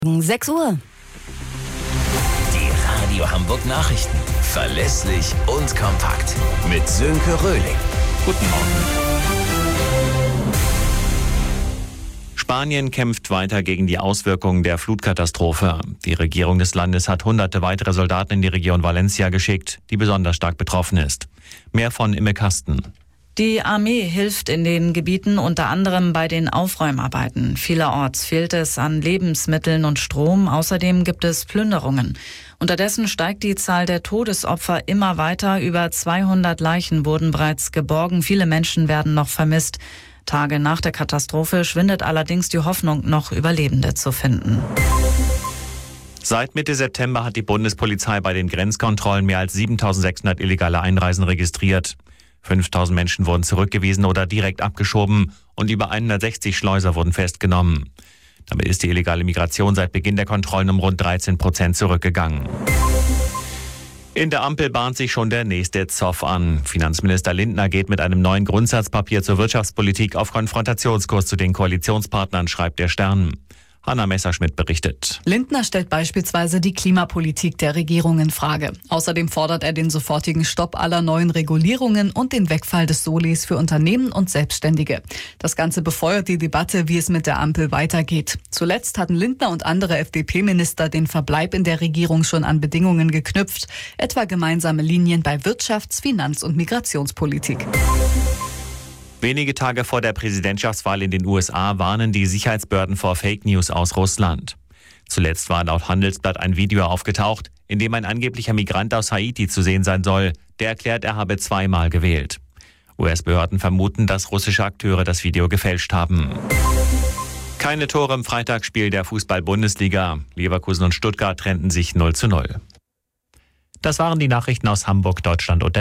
6 Uhr. Die Radio Hamburg Nachrichten. Verlässlich und kompakt. Mit Sönke Röhling. Guten Morgen. Spanien kämpft weiter gegen die Auswirkungen der Flutkatastrophe. Die Regierung des Landes hat hunderte weitere Soldaten in die Region Valencia geschickt, die besonders stark betroffen ist. Mehr von Imme Kasten. Die Armee hilft in den Gebieten unter anderem bei den Aufräumarbeiten. Vielerorts fehlt es an Lebensmitteln und Strom. Außerdem gibt es Plünderungen. Unterdessen steigt die Zahl der Todesopfer immer weiter. Über 200 Leichen wurden bereits geborgen. Viele Menschen werden noch vermisst. Tage nach der Katastrophe schwindet allerdings die Hoffnung, noch Überlebende zu finden. Seit Mitte September hat die Bundespolizei bei den Grenzkontrollen mehr als 7.600 illegale Einreisen registriert. 5.000 Menschen wurden zurückgewiesen oder direkt abgeschoben und über 160 Schleuser wurden festgenommen. Damit ist die illegale Migration seit Beginn der Kontrollen um rund 13% zurückgegangen. In der Ampel bahnt sich schon der nächste Zoff an. Finanzminister Lindner geht mit einem neuen Grundsatzpapier zur Wirtschaftspolitik auf Konfrontationskurs zu den Koalitionspartnern, schreibt der Stern. Hanna Messerschmidt berichtet. Lindner stellt beispielsweise die Klimapolitik der Regierung in Frage. Außerdem fordert er den sofortigen Stopp aller neuen Regulierungen und den Wegfall des Solis für Unternehmen und Selbstständige. Das Ganze befeuert die Debatte, wie es mit der Ampel weitergeht. Zuletzt hatten Lindner und andere FDP-Minister den Verbleib in der Regierung schon an Bedingungen geknüpft, etwa gemeinsame Linien bei Wirtschafts-, Finanz- und Migrationspolitik. Wenige Tage vor der Präsidentschaftswahl in den USA warnen die Sicherheitsbehörden vor Fake News aus Russland. Zuletzt war laut Handelsblatt ein Video aufgetaucht, in dem ein angeblicher Migrant aus Haiti zu sehen sein soll, der erklärt, er habe 2-mal gewählt. US-Behörden vermuten, dass russische Akteure das Video gefälscht haben. Keine Tore im Freitagsspiel der Fußball-Bundesliga. Leverkusen und Stuttgart trennten sich 0:0. Das waren die Nachrichten aus Hamburg, Deutschland und der